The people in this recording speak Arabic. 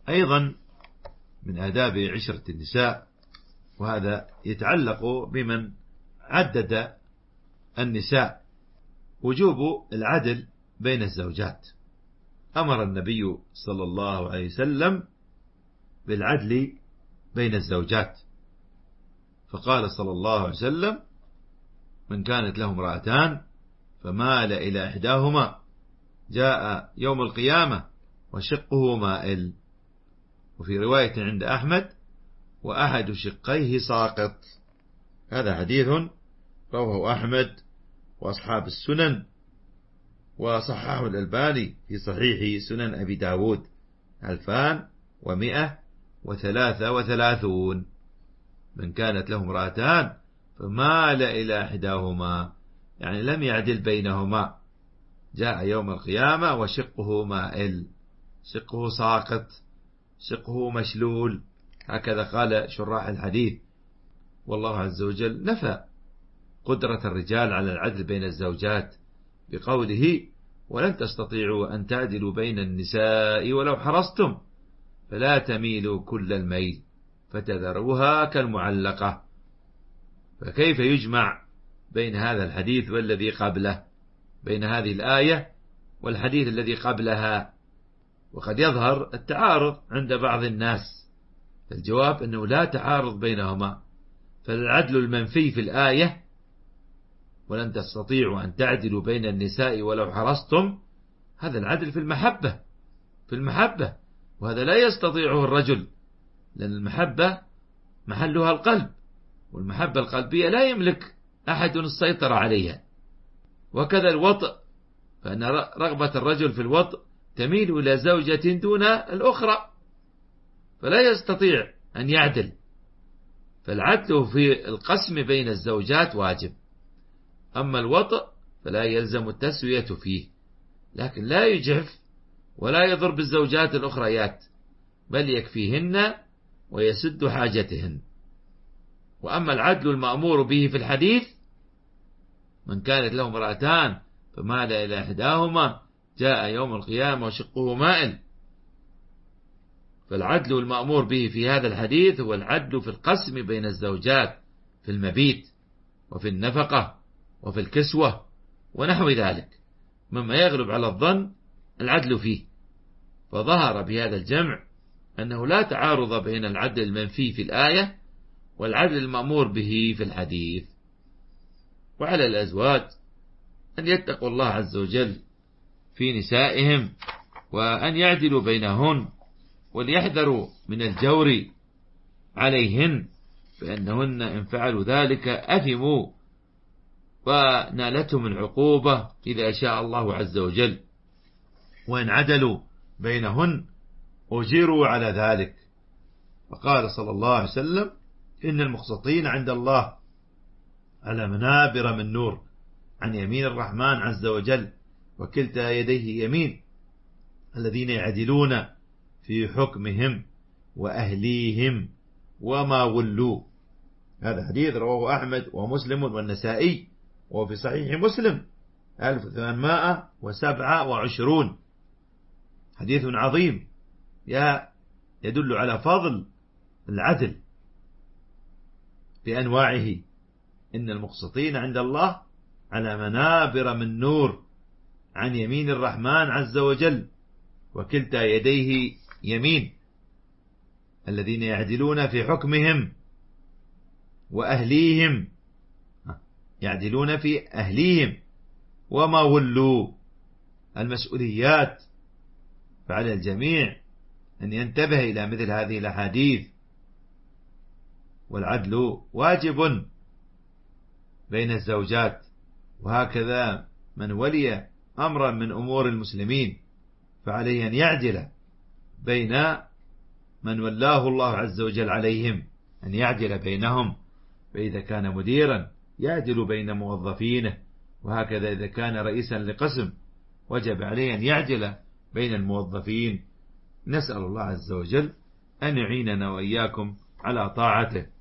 أيضا من آداب عشرة النساء، وهذا يتعلق بمن عدد النساء، وجوب العدل بين الزوجات. أمر النبي صلى الله عليه وسلم بالعدل بين الزوجات، فقال صلى الله عليه وسلم: من كانت له امرأتان فمال إلى إحداهما جاء يوم القيامة وشقه مائل. وفي رواية عند أحمد: وأحد شقيه ساقط. هذا حديث رواه أحمد وأصحاب السنن، وصححه الألباني في صحيح سنن أبي داود 2133. من كانت له امرأتان فمال إلى إحداهما، يعني لم يعدل بينهما، جاء يوم القيامة وشقه مائل، شقه ساقط، شقه مشلول، هكذا قال شراح الحديث. والله عز وجل نفى قدرة الرجال على العدل بين الزوجات بقوله: ولن تستطيعوا أن تعدلوا بين النساء ولو حرصتم فلا تميلوا كل الميل فتذروها كالمعلقة. فكيف يجمع بين هذا الحديث والذي قبله، بين هذه الآية والحديث الذي قبلها؟ وقد يظهر التعارض عند بعض الناس، فالجواب أنه لا تعارض بينهما. فالعدل المنفي في الآية: ولن تستطيعوا أن تعدلوا بين النساء ولو حرصتم، هذا العدل في المحبة، وهذا لا يستطيعه الرجل، لأن المحبة محلها القلب، والمحبة القلبية لا يملك أحد السيطرة عليها. وكذا الوطء، فإن رغبة الرجل في الوطء تميل إلى زوجة دون الأخرى، فلا يستطيع أن يعدل. فالعدل في القسم بين الزوجات واجب، أما الوطء فلا يلزم التسوية فيه، لكن لا يجحف ولا يضرب الزوجات الأخريات، بل يكفيهن ويسد حاجتهن. وأما العدل المأمور به في الحديث: من كانت له امرأتان فمال إلى إحداهما جاء يوم القيامة وشقه مائل، فالعدل المأمور به في هذا الحديث هو العدل في القسم بين الزوجات في المبيت وفي النفقة وفي الكسوة ونحو ذلك، مما يغلب على الظن العدل فيه. فظهر بهذا الجمع أنه لا تعارض بين العدل المنفي في الآية والعدل المأمور به في الحديث. وعلى الأزواج أن يتقوا الله عز وجل في نسائهم، وأن يعدلوا بينهن، وليحذروا من الجور عليهن، فإنهن إن فعلوا ذلك أثموا ونالتهم العقوبة إذا شاء الله عز وجل، وإن عدلوا بينهن أجروا على ذلك. وقال صلى الله عليه وسلم: إن المقسطين عند الله على منابر من نور عن يمين الرحمن عز وجل وكلتا يديه يمين، الذين يعدلون في حكمهم وأهليهم وما ولوا. هذا حديث رواه أحمد ومسلم والنسائي، وفي صحيح مسلم 1827، حديث عظيم يدل على فضل العدل بأنواعه. إن المقسطين عند الله على منابر من نور عن يمين الرحمن عز وجل وكلتا يديه يمين، الذين يعدلون في حكمهم وأهليهم، يعدلون في أهليهم وما ولوا المسؤوليات. فعلى الجميع أن ينتبه إلى مثل هذه الأحاديث. والعدل واجب بين الزوجات، وهكذا من ولي أمرا من أمور المسلمين فعليه أن يعدل بين من ولاه الله عز وجل عليهم، أن يعدل بينهم. فإذا كان مديرا يعدل بين موظفينه، وهكذا إذا كان رئيسا لقسم وجب عليه أن يعدل بين الموظفين. نسأل الله عز وجل أن يعيننا وإياكم على طاعته.